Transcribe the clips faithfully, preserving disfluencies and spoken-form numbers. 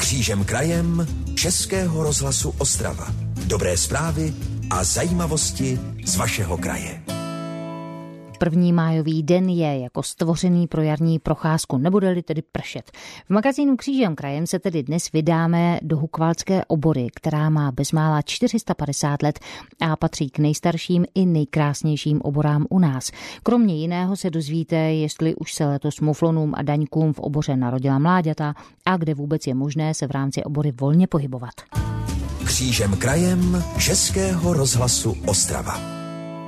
Křížem krajem Českého rozhlasu Ostrava. Dobré zprávy a zajímavosti z vašeho kraje. První májový den je jako stvořený pro jarní procházku, nebude-li tedy pršet. V magazínu Křížem krajem se tedy dnes vydáme do Hukvaldské obory, která má bezmála čtyři sta padesát let a patří k nejstarším i nejkrásnějším oborám u nás. Kromě jiného se dozvíte, jestli už se letos muflonům a daňkům v oboře narodila mláďata a kde vůbec je možné se v rámci obory volně pohybovat. Křížem krajem Českého rozhlasu Ostrava.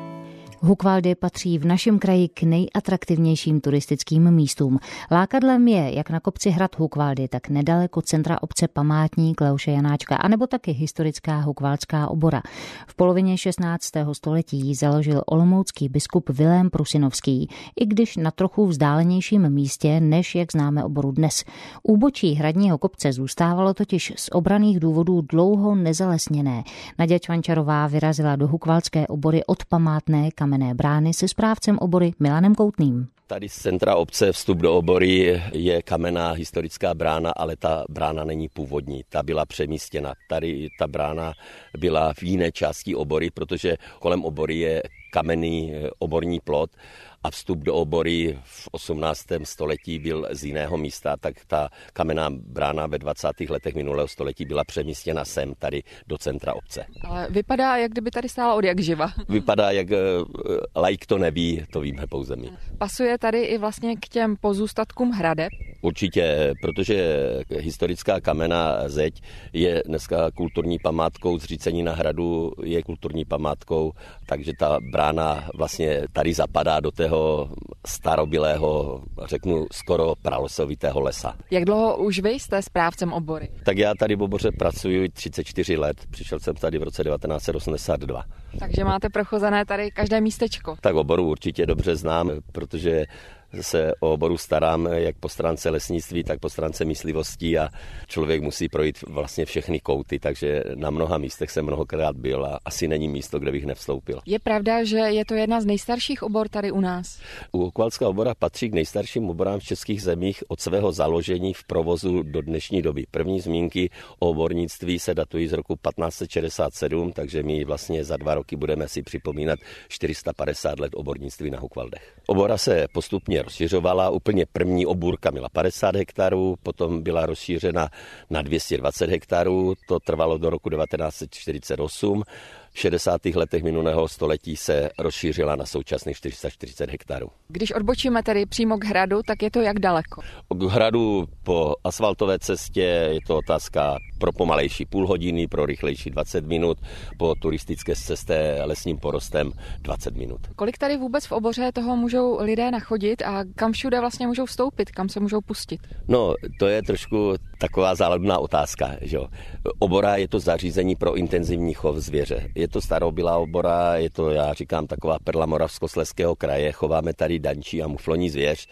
Hukvaldy patří v našem kraji k nejatraktivnějším turistickým místům. Lákadlem je jak na kopci hrad Hukvaldy, tak nedaleko centra obce památník Leoše Janáčka, anebo taky historická Hukvaldská obora. V polovině šestnáctého století ji založil olomoucký biskup Vilém Prusinovský, i když na trochu vzdálenějším místě, než jak známe oboru dnes. Úbočí hradního kopce zůstávalo totiž z obranných důvodů dlouho nezalesněné. Naděja Čvančarová vyrazila do Hukvaldské obory od památné kamenné brány se správcem obory Milanem Koutným. Tady z centra obce vstup do obory je kamenná historická brána, ale ta brána není původní, ta byla přemístěna. Tady ta brána byla v jiné části obory, protože kolem obory je kamenný oborní plot a vstup do obory v osmnáctém století byl z jiného místa, tak ta kamenná brána ve dvacátých letech minulého století byla přemístěna sem, tady do centra obce. Ale vypadá, jak kdyby tady stála od jak živa. Vypadá, jak laik to neví, to víme pouze my. Pasuje tady i vlastně k těm pozůstatkům hradeb? Určitě, protože historická kamenná zeď je dneska kulturní památkou, zřícenina hradu je kulturní památkou, takže ta brána vlastně tady zapadá do tého starobylého, řeknu skoro pralesovitého lesa. Jak dlouho už vy jste správcem obory? Tak já tady v oboře pracuji třicet čtyři let, přišel jsem tady v roce devatenáct set osmdesát dva. Takže máte prochozené tady každé místečko? Tak oboru určitě dobře znám, protože se o oboru starám jak po stránce lesnictví, tak po stránce myslivostí a člověk musí projít vlastně všechny kouty, takže na mnoha místech jsem mnohokrát byl a asi není místo, kde bych nevstoupil. Je pravda, že je to jedna z nejstarších obor tady u nás? Hukvaldská obora patří k nejstarším oborám v českých zemích od svého založení v provozu do dnešní doby. První zmínky o obornictví se datují z roku patnáct set šedesát sedm, takže my vlastně za dva roky budeme si připomínat čtyři sta padesát let obornictví na Hukvaldech. Obora se postupně rozšiřovala, úplně první obůrka měla padesát hektarů, potom byla rozšířena na dvě stě dvacet hektarů, to trvalo do roku devatenáct set čtyřicet osm. V šedesátých letech minulého století se rozšířila na současných čtyři sta čtyřicet hektarů. Když odbočíme tedy přímo k hradu, tak je to jak daleko? K hradu po asfaltové cestě je to otázka pro pomalejší půl hodiny, pro rychlejší dvacet minut, po turistické cestě lesním porostem dvacet minut. Kolik tady vůbec v oboře toho můžou lidé nachodit a kam všude vlastně můžou vstoupit, kam se můžou pustit? No, to je trošku taková záledná otázka, že jo. Obora je to zařízení pro intenzivní chov zvěře. Je to starobylá obora, je to, já říkám, taková perla Moravskoslezského kraje, chováme tady dančí a mufloní zvěř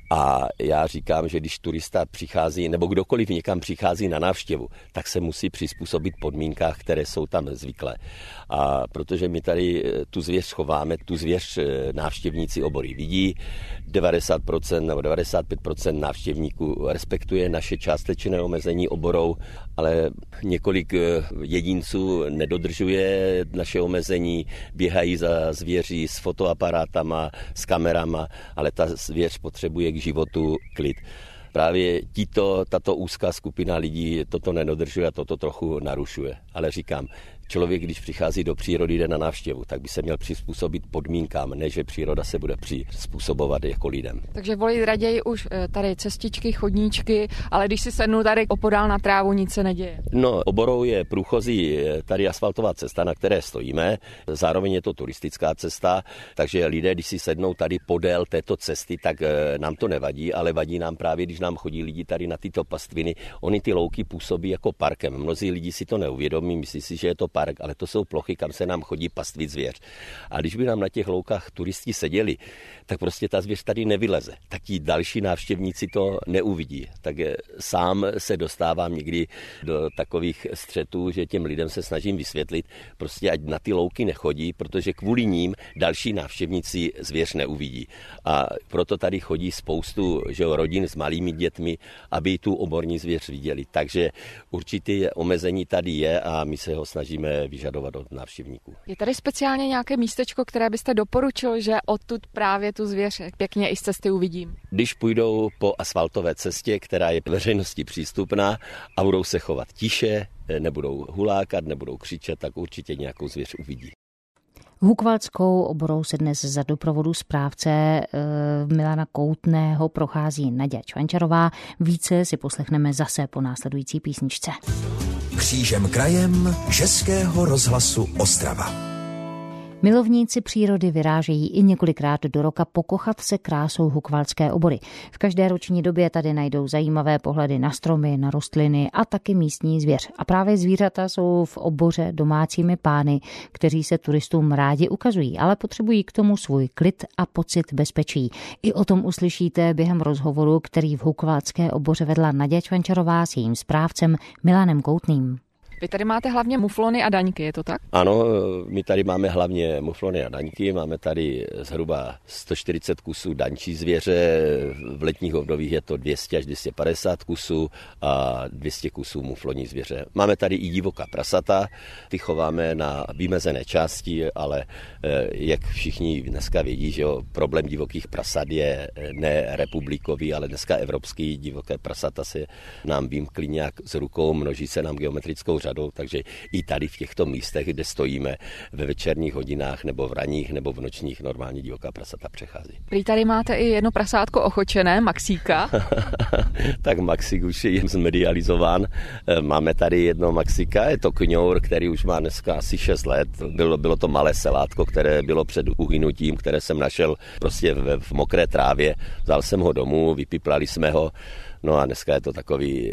a já říkám, že když turista přichází, nebo kdokoliv někam přichází na návštěvu, tak se musí přizpůsobit podmínkách, které jsou tam zvyklé. A protože my tady tu zvěř chováme, tu zvěř návštěvníci obory vidí, devadesát procent nebo devadesát pět procent návštěvníků respektuje naše částečné omezení oborou, ale několik jedinců nedodržuje naše omezení, běhají za zvěří s fotoaparátama, s kamerama, ale ta zvěř potřebuje k životu klid. Právě tito, tato úzká skupina lidí toto nedodržuje a toto trochu narušuje. Ale říkám, člověk, když přichází do přírody, jde na návštěvu, tak by se měl přizpůsobit podmínkám, ne že příroda se bude přizpůsobovat jako lidem. Takže volit raději už tady cestičky, chodníčky, ale když si sednu tady opodál na trávu, nic se neděje. No, oborou je průchozí tady asfaltová cesta, na které stojíme, zároveň je to turistická cesta, takže lidé, když si sednou tady podél této cesty, tak nám to nevadí, ale vadí nám právě, když nám chodí lidi tady na tyto pastviny. Oni ty louky působí jako parkem. Mnozí lidi si to neuvědomí, myslí si, že je to park, ale to jsou plochy, kam se nám chodí pastvit zvěř. A když by nám na těch loukách turisti seděli, tak prostě ta zvěř tady nevyleze. Tak ti další návštěvníci to neuvidí. Tak sám se dostávám někdy do takových střetů, že těm lidem se snažím vysvětlit, prostě ať na ty louky nechodí, protože kvůli ním další návštěvníci zvěř neuvidí. A proto tady chodí spoustu že jo, rodin s malými dětmi, aby tu oborní zvěř viděli. Takže určitě omezení tady je a my se ho snažíme vyžadovat od návštěvníků. Je tady speciálně nějaké místečko, které byste doporučil, že odtud právě tu zvěř pěkně i z cesty uvidím? Když půjdou po asfaltové cestě, která je veřejnosti přístupná a budou se chovat tiše, nebudou hulákat, nebudou křičet, tak určitě nějakou zvěř uvidí. Hukvaldskou oborou se dnes za doprovodu správce e, Milana Koutného prochází Naďa Čvančarová. Více si poslechneme zase po následující písničce. Křížem krajem Českého rozhlasu Ostrava. Milovníci přírody vyrážejí i několikrát do roka pokochat se krásou hukvaldské obory. V každé roční době tady najdou zajímavé pohledy na stromy, na rostliny a taky místní zvěř. A právě zvířata jsou v oboře domácími pány, kteří se turistům rádi ukazují, ale potřebují k tomu svůj klid a pocit bezpečí. I o tom uslyšíte během rozhovoru, který v hukvaldské oboře vedla Naďa Čvančarová s jejím správcem Milanem Koutným. Vy tady máte hlavně muflony a daňky, je to tak? Ano, my tady máme hlavně muflony a daňky, máme tady zhruba sto čtyřicet kusů daňčí zvěře, v letních obdobích je to dvě stě až dvě stě padesát kusů a dvě stě kusů mufloní zvěře. Máme tady i divoká prasata, ty chováme na vymezené části, ale jak všichni dneska vědí, že jo, problém divokých prasat je ne republikový, ale dneska evropský. Divoké prasata se nám vymkly nějak z rukou, množí se nám geometrickou řadou, takže i tady v těchto místech, kde stojíme ve večerních hodinách nebo v ranních nebo v nočních, normálně divoká prasata přechází. Prý tady máte i jedno prasátko ochočené, Maxíka. Tak Maxík už je zmedializován. Máme tady jedno Maxíka, je to kňour, který už má dneska asi šest let. Bylo, bylo to malé selátko, které bylo před uhynutím, které jsem našel prostě v, v mokré trávě. Vzal jsem ho domů, vypiplali jsme ho. No a dneska je to takový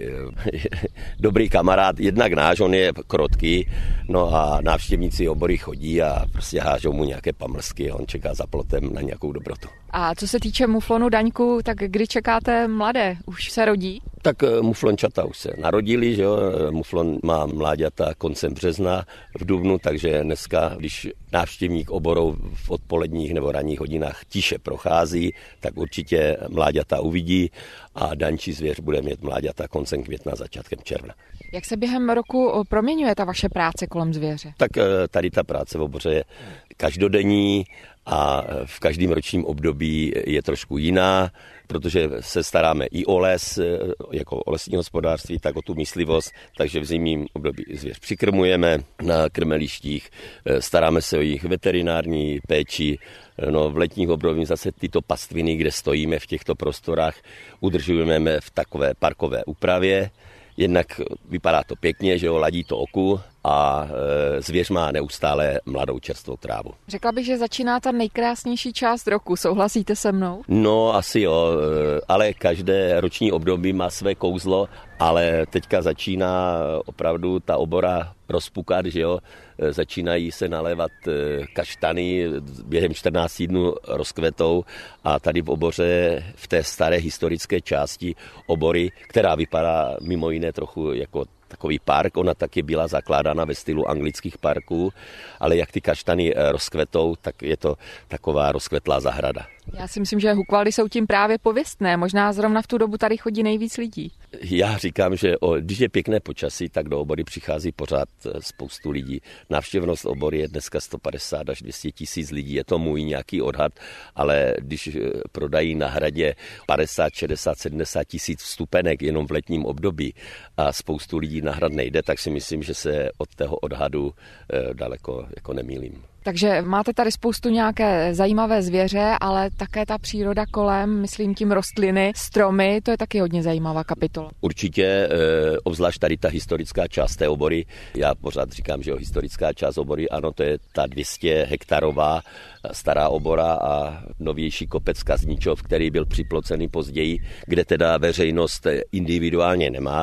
dobrý kamarád, jednak náš, on je krotký, no a návštěvníci obory chodí a prostě hážou mu nějaké pamlsky a on čeká za plotem na nějakou dobrotu. A co se týče muflonu daňku, tak kdy čekáte mladé? Už se rodí? Tak muflončata už se narodili, že jo? Muflon má mláďata koncem března v dubnu, takže dneska, když návštěvník oborou v odpoledních nebo ranních hodinách tiše prochází, tak určitě mláďata uvidí a daňčí zvěř bude mít mláďata koncem května, začátkem června. Jak se během roku proměňuje ta vaše práce kolem zvěře? Tak tady ta práce v oboře je každodenní a v každém ročním období je trošku jiná, protože se staráme i o les, jako o lesní hospodářství, tak o tu myslivost, takže v zimním období zvěř přikrmujeme na krmelištích, staráme se o jejich veterinární péči, no v letních období zase tyto pastviny, kde stojíme v těchto prostorách, udržujeme v takové parkové úpravě. Jednak vypadá to pěkně, že jo, ladí to oku a e, zvěř má neustále mladou čerstvou trávu. Řekla bych, že začíná ta nejkrásnější část roku. Souhlasíte se mnou? No asi jo, ale každé roční období má své kouzlo, ale teďka začíná opravdu ta obora rozpukat, že jo, začínají se nalévat kaštany, během čtrnácti dnů rozkvetou a tady v oboře, v té staré historické části obory, která vypadá mimo jiné trochu jako takový park, ona taky byla zakládána ve stylu anglických parků, ale jak ty kaštany rozkvetou, tak je to taková rozkvetlá zahrada. Já si myslím, že Hukvaldy jsou tím právě pověstné. Možná zrovna v tu dobu tady chodí nejvíc lidí. Já říkám, že o, když je pěkné počasí, tak do obory přichází pořád spoustu lidí. Návštěvnost obory je dneska sto padesát až dvě stě tisíc lidí. Je to můj nějaký odhad, ale když prodají na hradě padesát, šedesát, sedmdesát tisíc vstupenek jenom v letním období a spoustu lidí na hrad nejde, tak si myslím, že se od toho odhadu eh, daleko jako nemýlím. Takže máte tady spoustu nějaké zajímavé zvěře, ale také ta příroda kolem, myslím tím rostliny, stromy, to je taky hodně zajímavá kapitola. Určitě, obzvlášť tady ta historická část té obory, já pořád říkám, že jo, historická část obory, ano, to je ta dvě stě hektarová stará obora a novější kopec Kazničov, který byl připlocený později, kde teda veřejnost individuálně nemá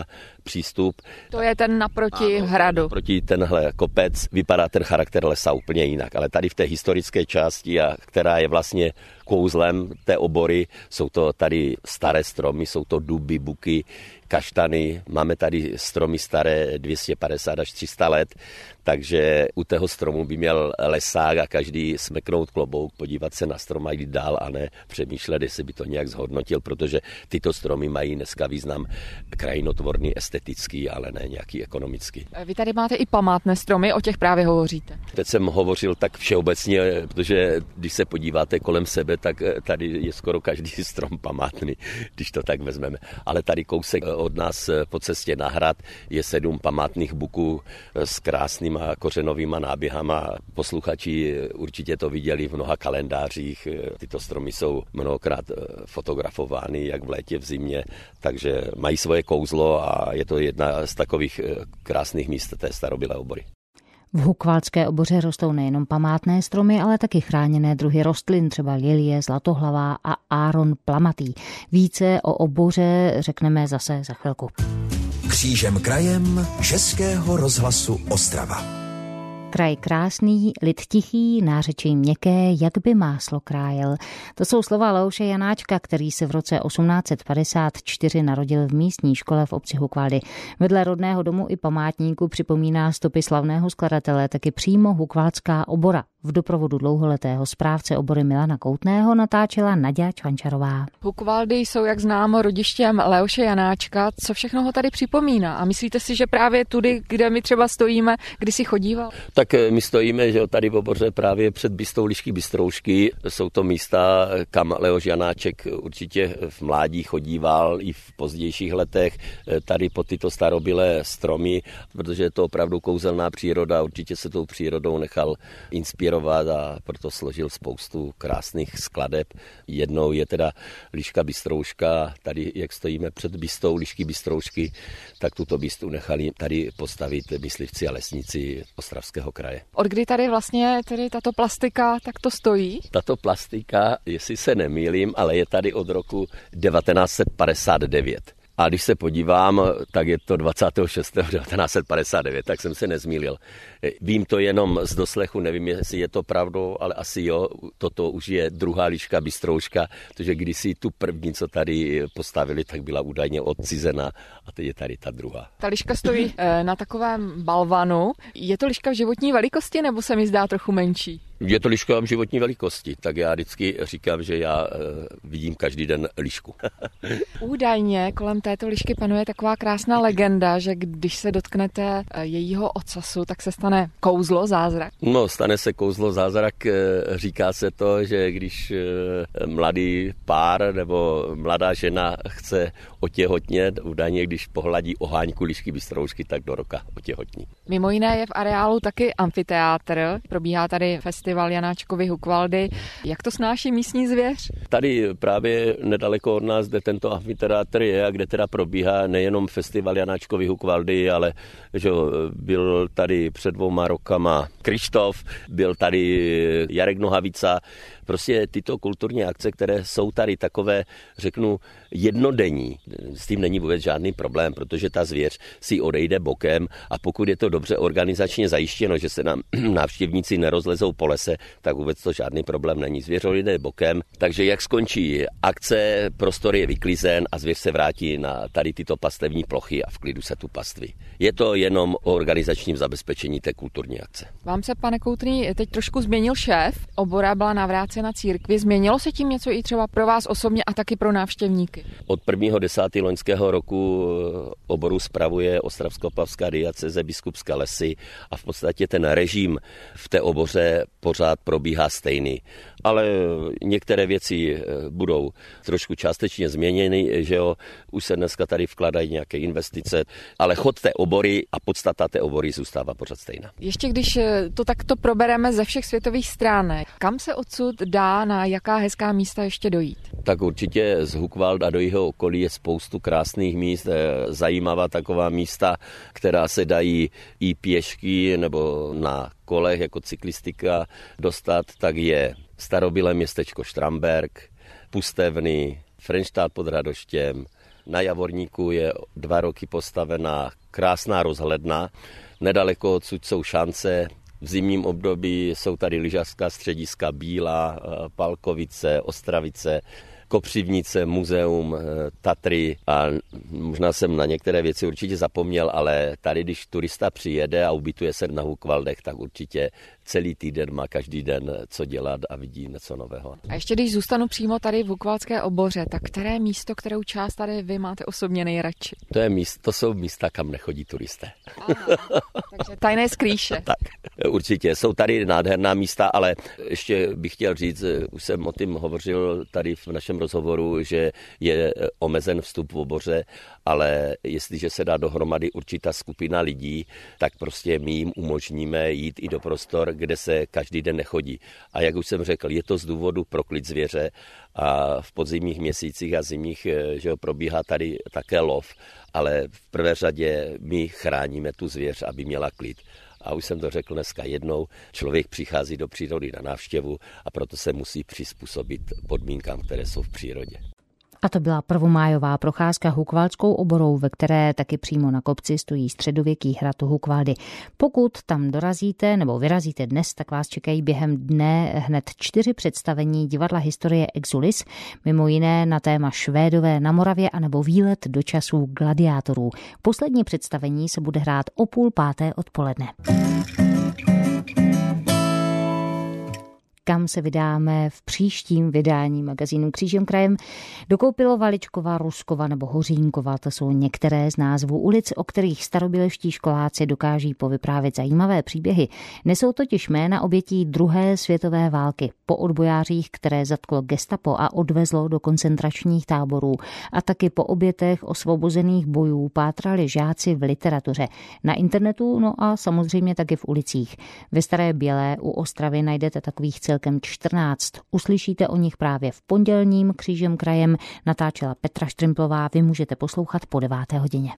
přístup. To je ten naproti ano, hradu. Naproti tenhle kopec vypadá ten charakter lesa úplně jinak, ale tady v té historické části, a která je vlastně kouzlem té obory, jsou to tady staré stromy, jsou to duby, buky, kaštany, máme tady stromy staré dvě stě padesát až tři sta let, takže u tého stromu by měl lesák a každý smeknout klobouk, podívat se na strom a jít dál a ne přemýšlet, jestli by to nějak zhodnotil, protože tyto stromy mají dneska význam krajinotvorný, estetický, ale ne nějaký ekonomický. Vy tady máte i památné stromy, o těch právě hovoříte. Teď jsem hovořil tak všeobecně, protože když se podíváte kolem sebe, tak tady je skoro každý strom památný, když to tak vezmeme. Ale tady kousek od nás po cestě na hrad je sedm památných buků s krásnýma kořenovýma náběhama. Posluchači určitě to viděli v mnoha kalendářích. Tyto stromy jsou mnohokrát fotografovány, jak v létě, v zimě, takže mají svoje kouzlo a je to jedna z takových krásných míst té starobylé obory. V Hukvaldské oboře rostou nejenom památné stromy, ale taky chráněné druhy rostlin, třeba lilie, zlatohlavá a áron plamatý. Více o oboře řekneme zase za chvilku. Křížem krajem Českého rozhlasu Ostrava. Kraj krásný, lid tichý, nářečí měkké, jak by máslo krájel. To jsou slova Leoše Janáčka, který se v roce osmnáct set padesát čtyři narodil v místní škole v obci Hukvaldy. Vedle rodného domu i památníku připomíná stopy slavného skladatele taky přímo hukvaldská obora. V doprovodu dlouholetého správce obory Milana Koutného natáčela Naďa Čvančarová. Hukvaldy jsou, jak známo, rodištěm Leoše Janáčka. Co všechno ho tady připomíná? A myslíte si, že právě tudy, kde my třeba stojíme, kdy si chodíval? Tak my stojíme, že tady v oboře právě před bystou Lišky Bystroušky. Jsou to místa, kam Leoš Janáček určitě v mládí chodíval i v pozdějších letech. Tady po tyto starobylé stromy, protože je to opravdu kouzelná příroda, určitě se tou přírodou nechal inspirovat a proto složil spoustu krásných skladeb. Jednou je teda Liška Bystrouška, tady jak stojíme před bystou Lišky Bystroušky, tak tuto bystu nechali tady postavit myslivci a lesníci Ostravského kraje. Od kdy tady vlastně tedy tato plastika takto stojí? Tato plastika, jestli se nemýlím, ale je tady od roku devatenáct set padesát devět. A když se podívám, tak je to dvacátého šestého devatenáct set padesát devět, tak jsem se nezmýlil. Vím to jenom z doslechu, nevím, jestli je to pravdou, ale asi jo, toto už je druhá Liška Bystrouška, protože kdysi tu první, co tady postavili, tak byla údajně odcizena a teď je tady ta druhá. Ta liška stojí na takovém balvanu. Je to liška v životní velikosti, nebo se mi zdá trochu menší? Je to liška v životní velikosti, tak já vždycky říkám, že já vidím každý den lišku. Údajně kolem této lišky panuje taková krásná legenda, že když se dotknete jejího ocasu, tak se stane kouzlo, zázrak. No, stane se kouzlo, zázrak. Říká se to, že když mladý pár nebo mladá žena chce otěhotnět, údajně když pohladí oháňku Lišky Bystroušky, tak do roka otěhotní. Mimo jiné je v areálu taky amfiteátr, probíhá tady festival Janáčkovy Hukvaldy. Jak to snáší místní zvěř? Tady právě nedaleko od nás, kde tento amfiteátr je a kde teda probíhá nejenom festival Janáčkovy Hukvaldy, ale že byl tady před dvouma rokama Krištof, byl tady Jarek Nohavica, prostě tyto kulturní akce, které jsou tady takové, řeknu, jednodenní. S tím není vůbec žádný problém, protože ta zvěř si odejde bokem a pokud je to dobře organizačně zajištěno, že se nám návštěvníci nerozlezou po lese, tak vůbec to žádný problém není. Zvěř odejde bokem, takže jak skončí akce, prostor je vyklizen a zvěř se vrátí na tady tyto pastevní plochy a v klidu se tu paství. Je to jenom o organizačním zabezpečení té kulturní akce. Vám se, pane Koutný, teď trošku změnil šéf, obora byla navrácena církvi. Změnilo se tím něco i třeba pro vás osobně a taky pro návštěvníky? Od prvního desátého loňského roku oboru spravuje Ostravsko-Opavská diecéze Biskupské Lesy a v podstatě ten režim v té oboře pořád probíhá stejný. Ale některé věci budou trošku částečně změněny, že jo, už se dneska tady vkladají nějaké investice, ale chod té obory a podstata té obory zůstává pořád stejná. Ještě když to takto probereme ze všech světových stran, kam se odsud dá, na jaká hezká místa ještě dojít? Tak určitě z Hukvalda do jeho okolí je spoustu krásných míst, zajímavá taková místa, která se dají i pěšky nebo na kolech jako cyklistika dostat, tak je starobylé městečko Štramberk, Pustevny, Frenštát pod Radoštěm, Na Javorníku je dva roky postavená krásná rozhledna. Nedaleko odsud jsou šance. V zimním období jsou tady lyžařská střediska Bílá, Palkovice, Ostravice, Kopřivnice, muzeum, Tatry a možná jsem na některé věci určitě zapomněl, ale tady, když turista přijede a ubytuje se na Hukvaldech, tak určitě celý týden má každý den co dělat a vidí něco nového. A ještě když zůstanu přímo tady v Hukvaldské oboře, tak které místo, kterou část tady vy máte osobně nejradši? To, je místo, to jsou místa, kam nechodí turisté. Aha, takže tajné skrýše. Tak, určitě. Jsou tady nádherná místa, ale ještě bych chtěl říct, už jsem o tím hovořil tady v našem rozhovoru, že je omezen vstup v oboře, ale jestliže se dá dohromady určitá skupina lidí, tak prostě my jim umožníme jít i do prostor, kde se každý den nechodí. A jak už jsem řekl, je to z důvodu pro klid zvěře a v podzimních měsících a zimních, že probíhá tady také lov, ale v prvé řadě my chráníme tu zvěř, aby měla klid. A už jsem to řekl dneska jednou, člověk přichází do přírody na návštěvu a proto se musí přizpůsobit podmínkám, které jsou v přírodě. A to byla prvomájová procházka Hukvaldskou oborou, ve které taky přímo na kopci stojí středověký hrad Hukvaldy. Pokud tam dorazíte nebo vyrazíte dnes, tak vás čekají během dne hned čtyři představení divadla historie Exulis, mimo jiné na téma Švédové na Moravě anebo výlet do časů gladiátorů. Poslední představení se bude hrát o půl páté odpoledne. Kam se vydáme v příštím vydání magazínu Křížem krajem? Do Koupilova, Ruskova nebo Hořínkova, to jsou některé z názvů ulic, o kterých starobylští školáci dokáží povyprávět zajímavé příběhy. Nesou totiž jména obětí druhé světové války, po odbojářích, které zatklo gestapo a odvezlo do koncentračních táborů, a taky po obětech osvobozených bojů pátrali žáci v literatuře, na internetu, no a samozřejmě taky v ulicích. Ve Staré Bělé u Ostravy najdete takových celkem čtrnáct. Uslyšíte o nich právě v pondělním Křížem krajem. Natáčela Petra Štrimplová, vy můžete poslouchat po deváté hodině.